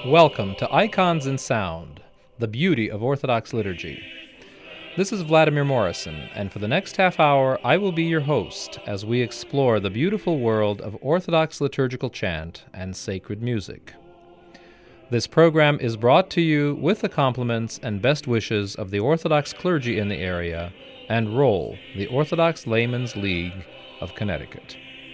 Welcome to Icons in Sound, the beauty of Orthodox liturgy. This is Vladimir Morrison, and for the next half hour I will be your host as we explore the beautiful world of Orthodox liturgical chant and sacred music. This program is brought to you with the compliments and best wishes of the Orthodox clergy in the area and ROLL, the Orthodox Laymen's League of Connecticut.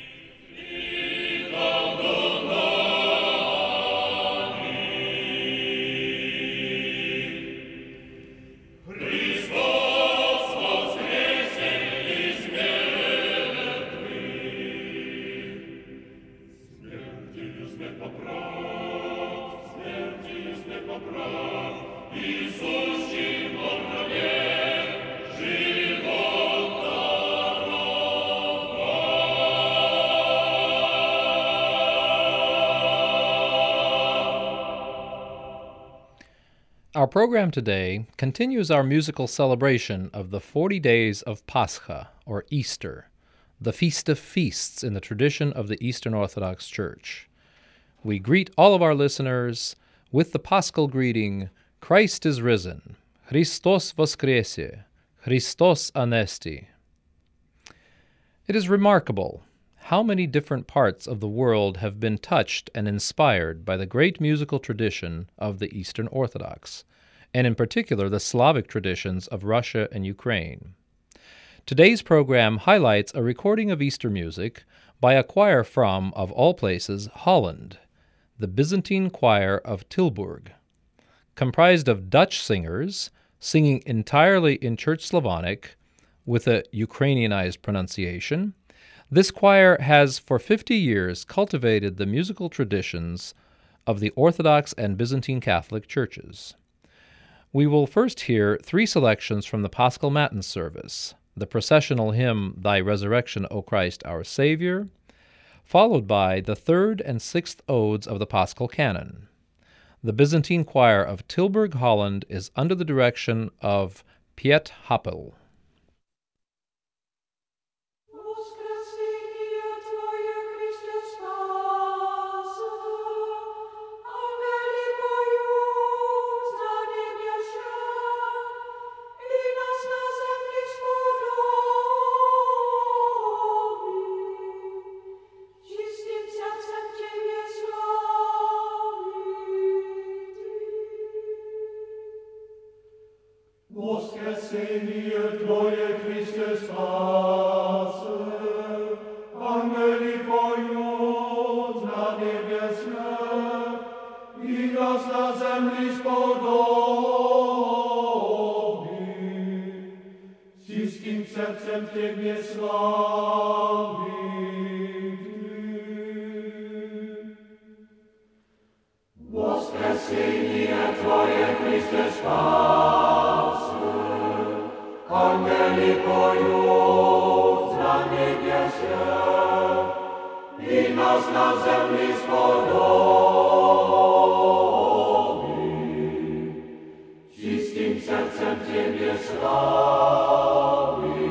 Our program today continues our musical celebration of the 40 days of Pascha, or Easter, the Feast of Feasts in the tradition of the Eastern Orthodox Church. We greet all of our listeners with the Paschal greeting, Christ is risen, Christos voskresie, Christos anesti. It is remarkable how many different parts of the world have been touched and inspired by the great musical tradition of the Eastern Orthodox, and in particular the Slavic traditions of Russia and Ukraine. Today's program highlights a recording of Easter music by a choir from, of all places, Holland, the Byzantine Choir of Tilburg. Comprised of Dutch singers, singing entirely in Church Slavonic, with a Ukrainianized pronunciation, this choir has for 50 years cultivated the musical traditions of the Orthodox and Byzantine Catholic churches. We will first hear three selections from the Paschal Matins service, the processional hymn, Thy Resurrection, O Christ, our Savior, followed by the third and sixth odes of the Paschal Canon. The Byzantine Choir of Tilburg, Holland, is under the direction of Piet Happel. Woskresenie Twoje, Chryste, spase, ангели поют на небесах, и нас на земли сподоби, чистым сердцем Тебе славить. Воскресение Твое, Христе, спасе, ангели поют на небесах, и нас на земли сподоби, чистым сердцем Тебе славить.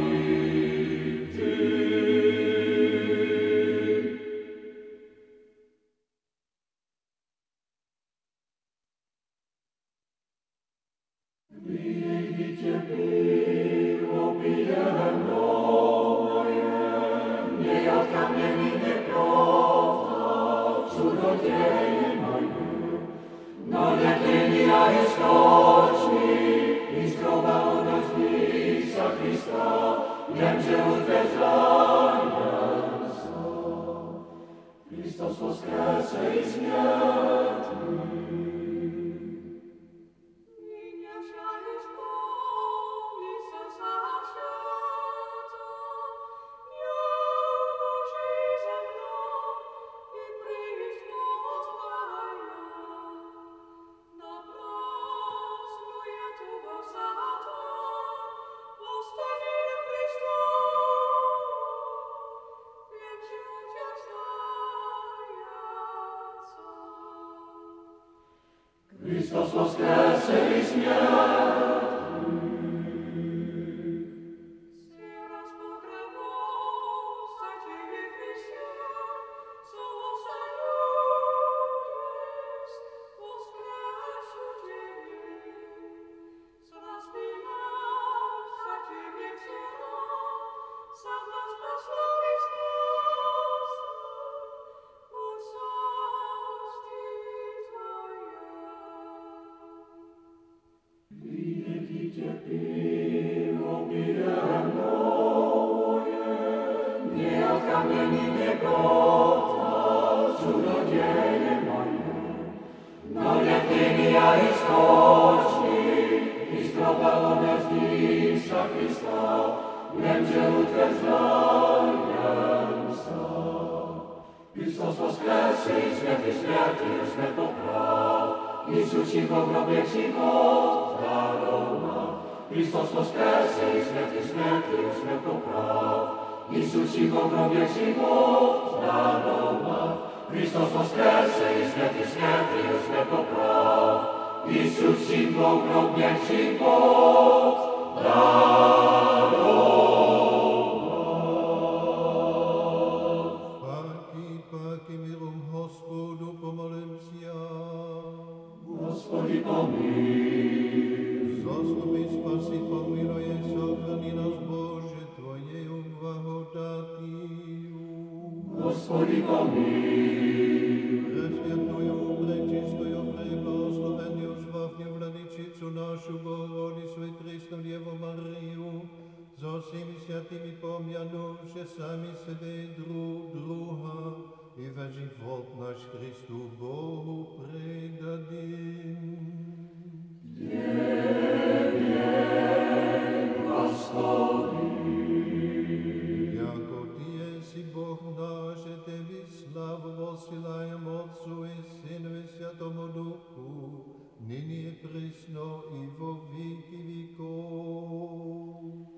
Christos voskrzese i zmietli. Christos voskrzese i zmietli. Hristos voskresy, svätý svätý, sme poprav, Jezusi Boh robiek život daroval. Hristos voskresy, svätý svätý, sme poprav, Jezusi Boh robiek život daroval. Hristos voskresy, svätý svätý, sme poprav, Jezusi Boh robiek život daroval. Господи, помилуй. Заступи, спаси, помилуй, сохрани нас, Боже, Твоею благодатью. Господи, помилуй. Пресвятую, пречистую, преблагословенную, славную Владычицу нашу, Богородицу и Христу Деву Марию, за всеми святыми помянувши сами себе друг друга, и во живот наш Христу Богу предадим. Яко Ти еси Бог наш, Тебе славу воссылаем Отцу и Сыну и Святому Духу, ныне и присно и во веки веков.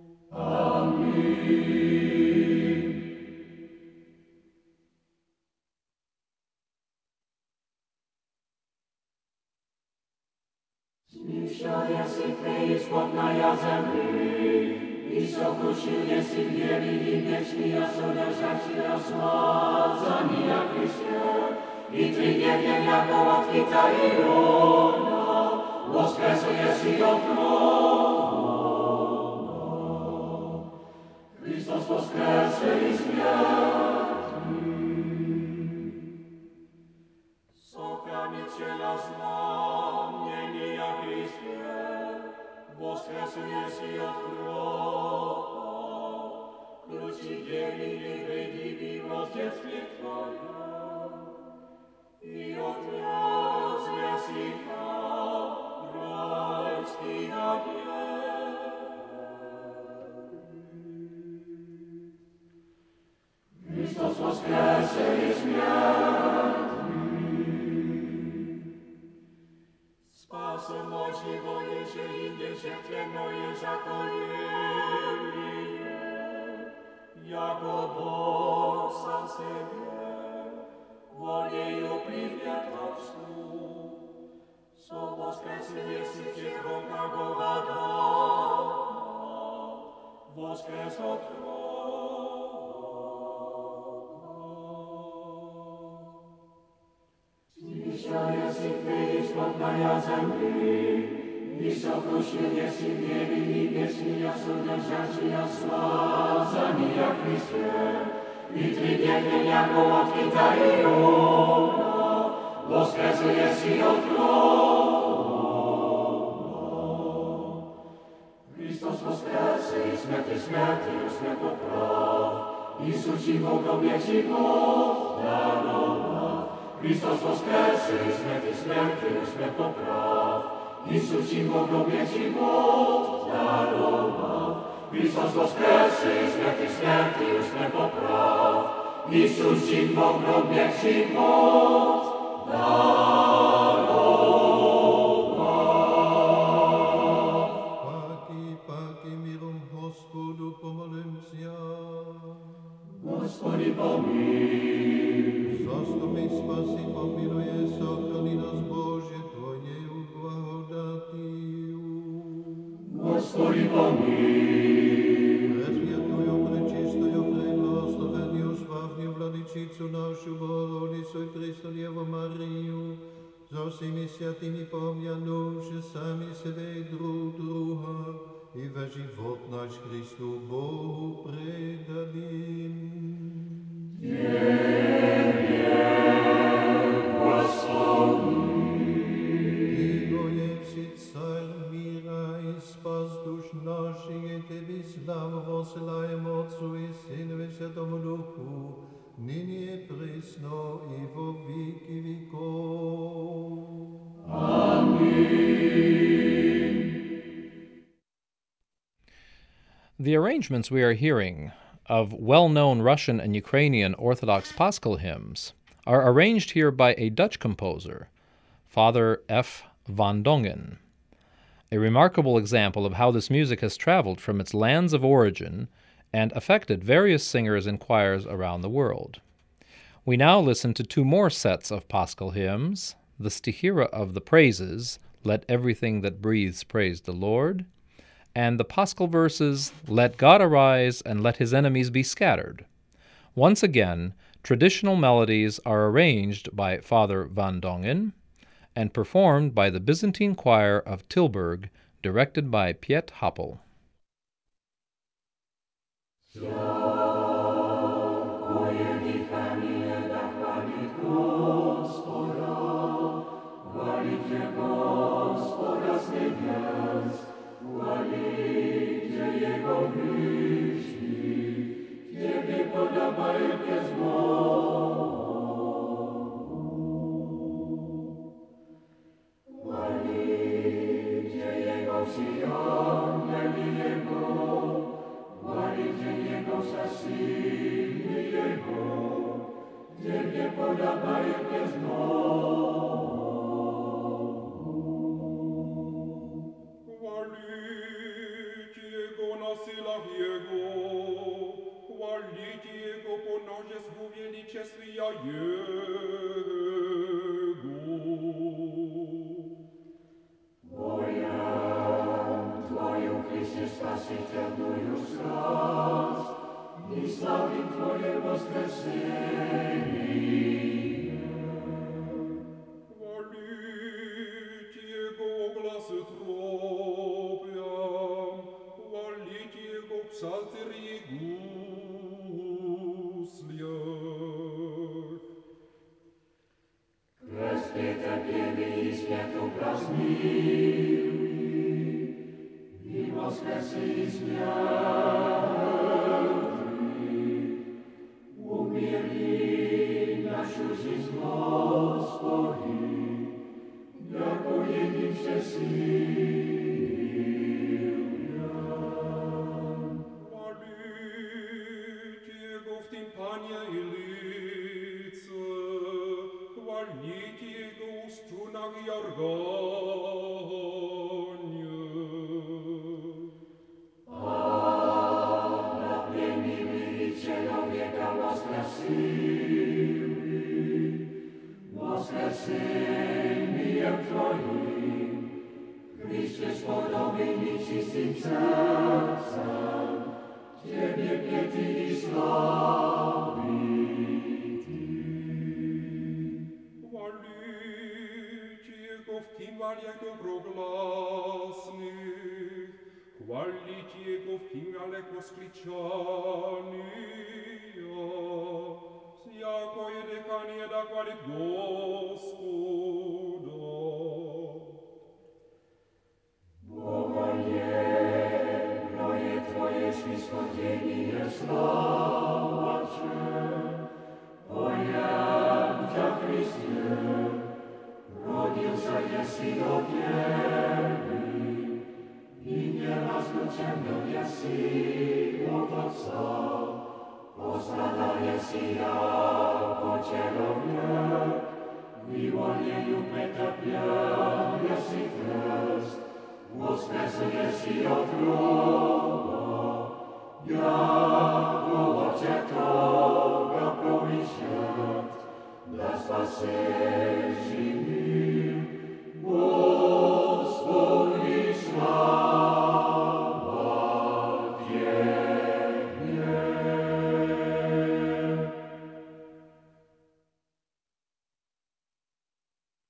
Аминь. Zniszczał jesi Twej spodnaja zemli, i sokrušił jesi wieli i wieczny, a sodržači a smazani a Chrystie, i Ty neviem jako odkyta i ona, voskresu jesi od trona. Hristos voskresy i smiatý, Sochrániteľa znamenia Chrystie, voskresuje si od hroba, kľúči delili vedivý rozdielství Tvoje, i odrazia si rajský nadiel. Hristos voskresuje i smiatý, Spasă moci voie și indeșepte noie zacolenie, jako Bog sam sebe, volieju privjetavstvu, so voskresuje si Tjehom kakova dana, voskres od Zniszczał jesi Twej spodnaja zemli, i sokrušił jesi wieli i wieczny, a sodržači a smazani a Chrystie, i Ty neviem jako odkyta i ona, voskresuje si od trona. Hristos voskresy, svätý svätý, sme poprav, Jezusi Boh robiek život daroval. Hristos voskresy, svätý svätý, sme poprav, Jezusi Boh robiek život daroval. Hristos voskresy, svätý svätý, sme poprav, Jezusi Boh robiek život daroval. Паки миром Господу помолимся. Господи, помилуй. Заступи, спаси, помилуй, сохрани нас, Боже, Твоею благодатью. Господи, помилуй. Пресвятую, пречистую, преблагословенную, славную Владычицу нашу, Богородицу и Христу Деву Марию, за всеми святыми помянувши сами себе и друг друга, и во живот наш Христу Богу предадим. Ty, Ježiš, Царь мира и спаситель спас душ наших, и Тебе славу воссылаем Отцу и Сыну и Святому Духу, ныне и присно и во веки веков. The arrangements we are hearing of well-known Russian and Ukrainian Orthodox Paschal hymns are arranged here by a Dutch composer, Father F. van Dongen. A remarkable example of how this music has traveled from its lands of origin and affected various singers and choirs around the world. We now listen to two more sets of Paschal hymns, the Stihira of the Praises, Let Everything That Breathes Praise the Lord, and the Paschal verses, Let God Arise and Let His Enemies Be Scattered. Once again, traditional melodies are arranged by Father van Dongen and performed by the Byzantine Choir of Tilburg, directed by Piet Happel.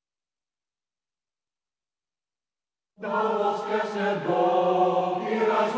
Da voskresne Bog i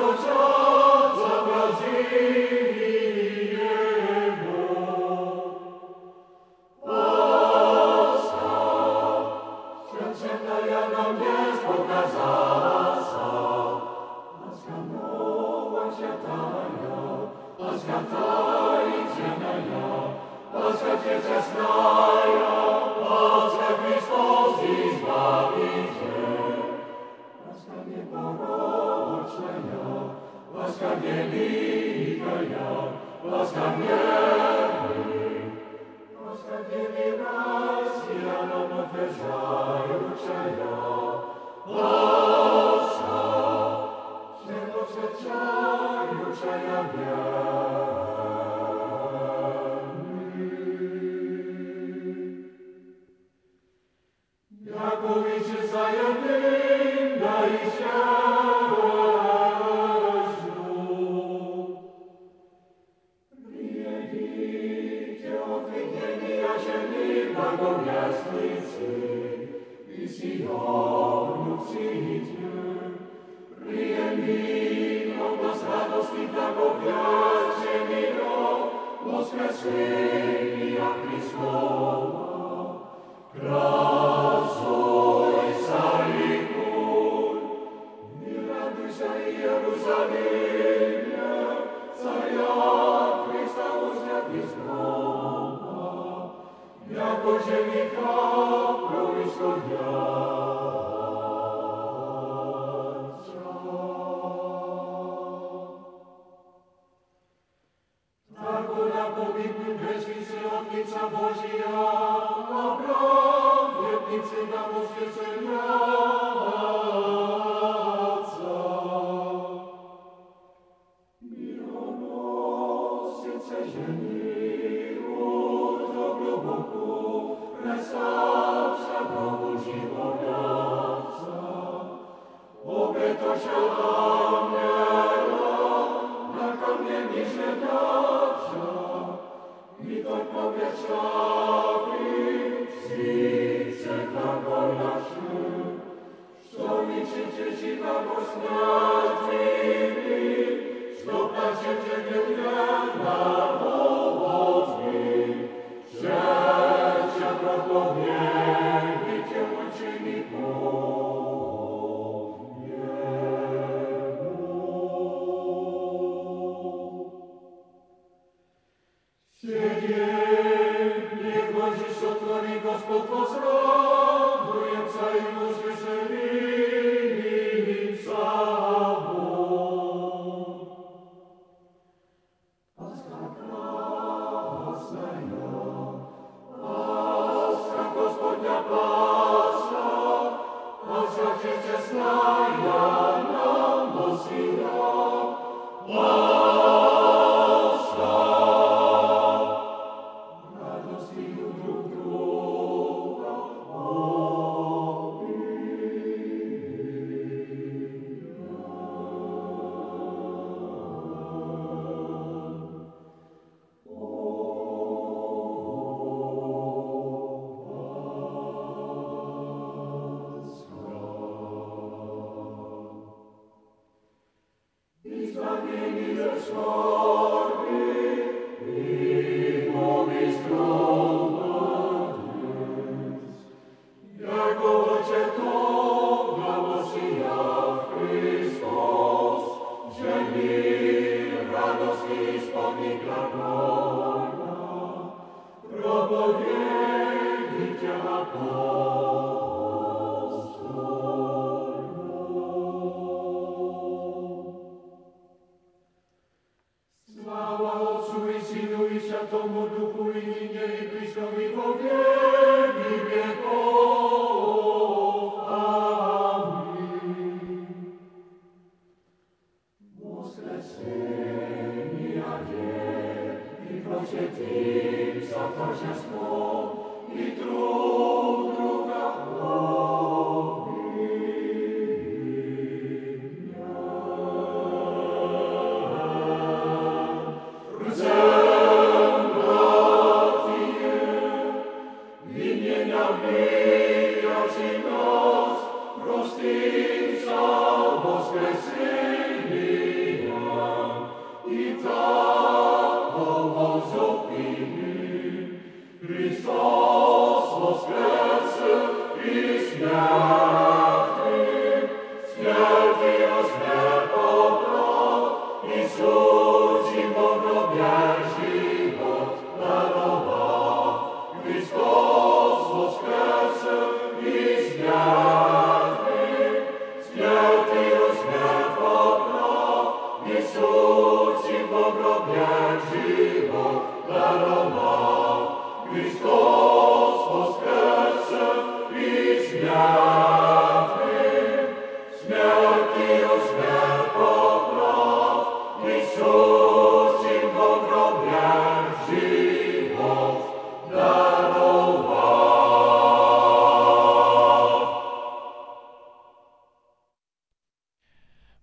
Christos voskres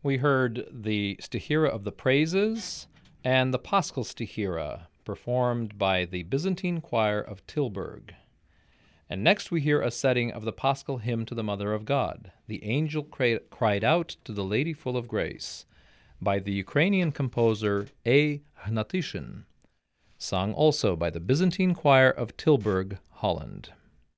We heard the Stihira of the Praises and the Paschal Stihira, performed by the Byzantine Choir of Tilburg. And next we hear a setting of the Paschal Hymn to the Mother of God, The Angel Cried Out to the Lady Full of Grace, by the Ukrainian composer A. Hnatyshin, sung also by the Byzantine Choir of Tilburg, Holland.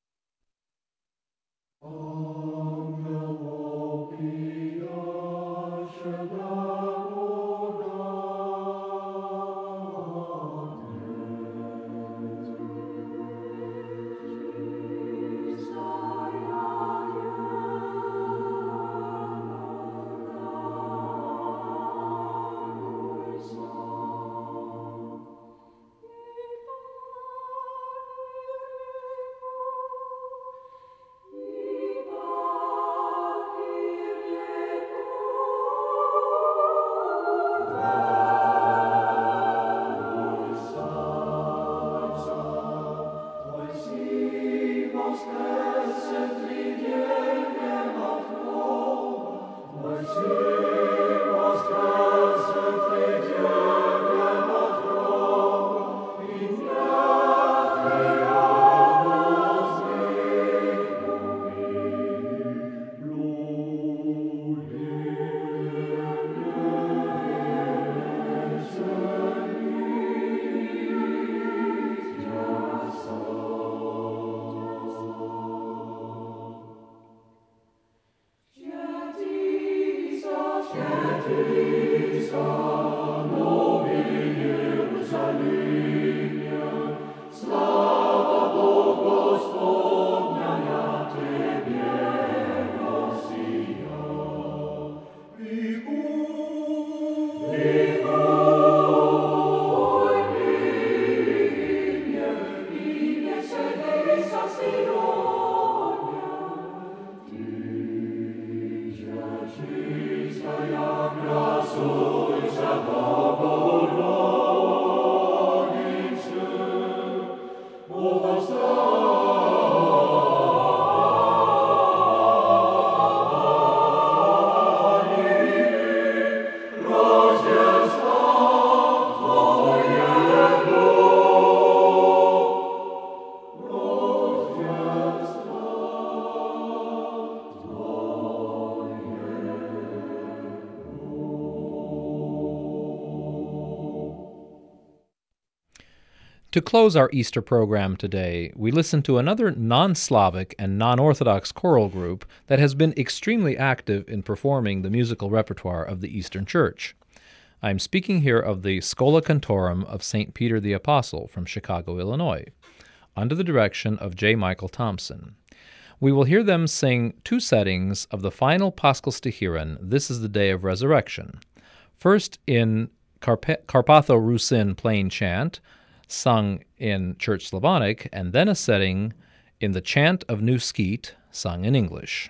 To close our Easter program today, we listen to another non-Slavic and non-Orthodox choral group that has been extremely active in performing the musical repertoire of the Eastern Church. I'm speaking here of the Schola Cantorum of St. Peter the Apostle from Chicago, Illinois, under the direction of J. Michael Thompson. We will hear them sing two settings of the final Paschal Stichiren, This is the Day of Resurrection. First in Carpatho-Rusin plain chant, sung in Church Slavonic, and then a setting in the Chant of New Skete, sung in English.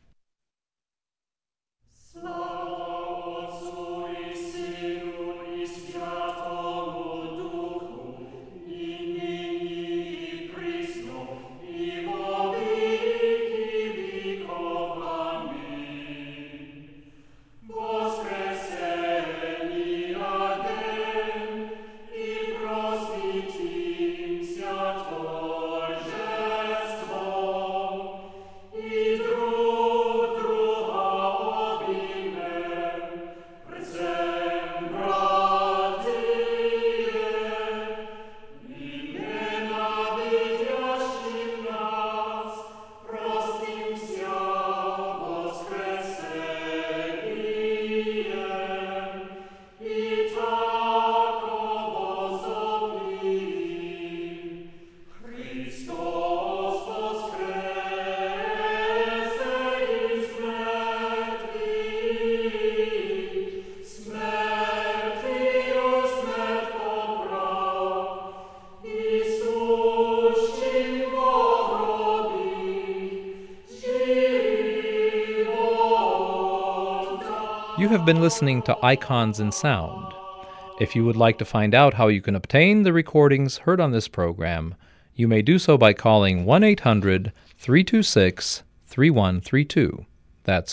You have been listening to Icons in Sound. If you would like to find out how you can obtain the recordings heard on this program, you may do so by calling 1-800-326-3132. That's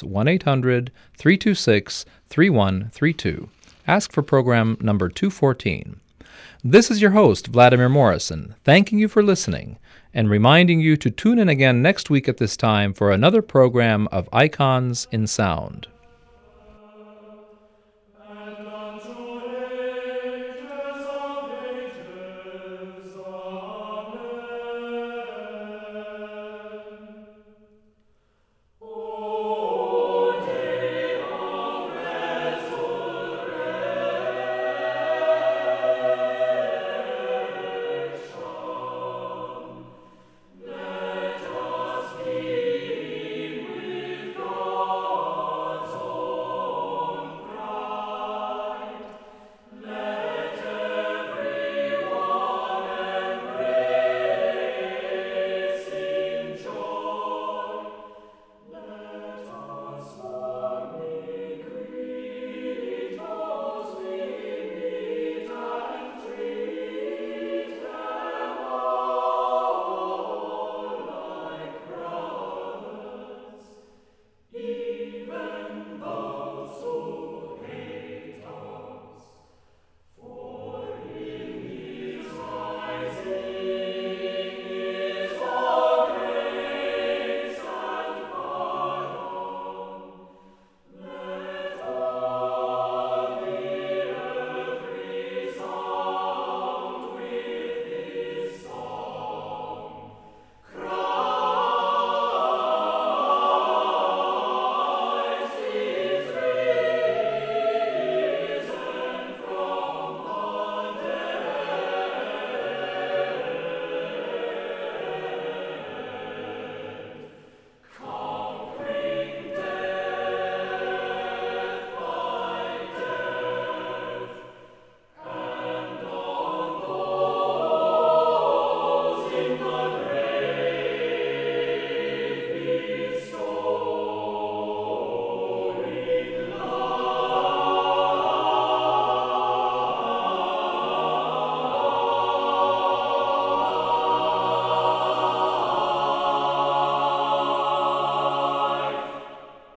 1-800-326-3132. Ask for program number 214. This is your host, Vladimir Morrison, thanking you for listening and reminding you to tune in again next week at this time for another program of Icons in Sound.